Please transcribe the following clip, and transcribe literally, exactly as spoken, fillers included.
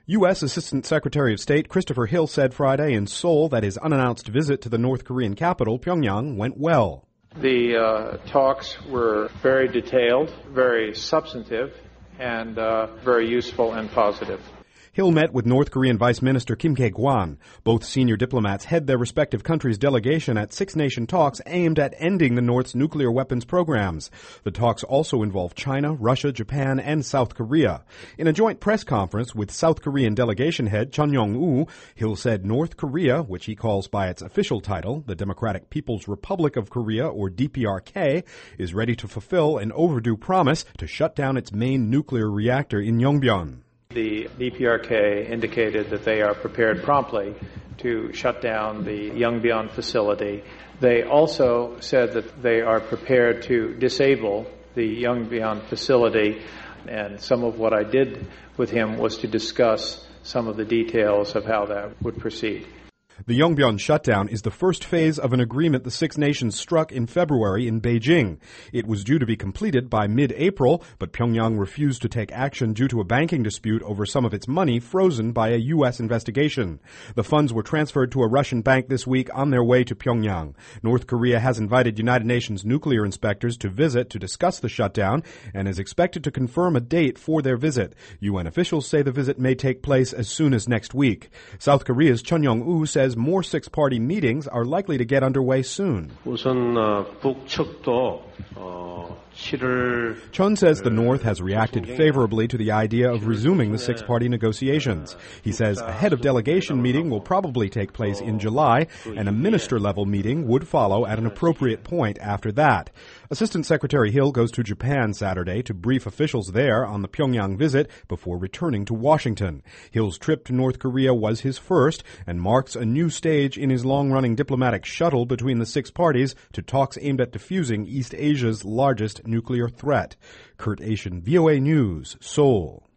U S. Assistant Secretary of State Christopher Hill said Friday in Seoul that his unannounced visit to the North Korean capital, Pyongyang, went well. The uh, talks were very detailed, very substantive, and uh, very useful and positive. Hill met with North Korean Vice Minister Kim Kye-gwan. Both senior diplomats head their respective countries' delegation at six-nation talks aimed at ending the North's nuclear weapons programs. The talks also involve China, Russia, Japan, and South Korea. In a joint press conference with South Korean delegation head Chun Yong-woo, Hill said North Korea, which he calls by its official title, the Democratic People's Republic of Korea, or D P R K, is ready to fulfill an overdue promise to shut down its main nuclear reactor in Yongbyon. The D P R K indicated that they are prepared promptly to shut down the Yongbyon facility. They also said that they are prepared to disable the Yongbyon facility, and some of what I did with him was to discuss some of the details of how that would proceed. The Yongbyon shutdown is the first phase of an agreement the Six Nations struck in February in Beijing. It was due to be completed by mid-April, but Pyongyang refused to take action due to a banking dispute over some of its money frozen by a U S investigation. The funds were transferred to a Russian bank this week on their way to Pyongyang. North Korea has invited United Nations nuclear inspectors to visit to discuss the shutdown and is expected to confirm a date for their visit. U N officials say the visit may take place as soon as next week. South Korea's Chun Yong-woo says more six-party meetings are likely to get underway soon. 우선 북측도 Chun says the North has reacted favorably to the idea of resuming the six-party negotiations. He says a head of delegation meeting will probably take place in July, and a minister-level meeting would follow at an appropriate point after that. Assistant Secretary Hill goes to Japan Saturday to brief officials there on the Pyongyang visit before returning to Washington. Hill's trip to North Korea was his first and marks a new stage in his long-running diplomatic shuttle between the six parties to talks aimed at diffusing East Asia's largest nuclear threat. Kurt Asian, V O A News, Seoul.